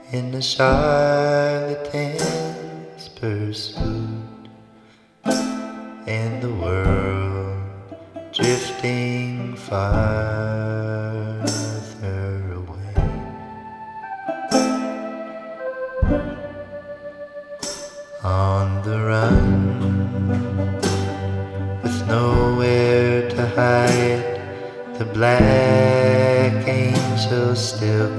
in the charlatan's pursuit, and the world drifting farther away. On the run, with nowhere to hide, the black angel still